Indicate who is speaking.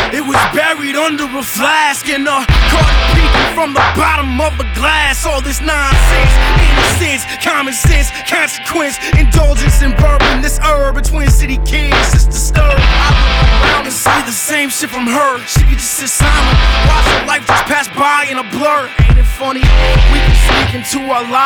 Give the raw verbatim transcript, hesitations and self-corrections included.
Speaker 1: It was buried under a flask and uh, caught peeking from the bottom of a glass. All this nonsense, innocence, common sense, consequence, indulgence in bourbon. This herb between city kids is disturbed. I look around and see the same shit from her. She could just sit silent, watch her life just pass by in a blur. Ain't it funny? We can sneak into our lives.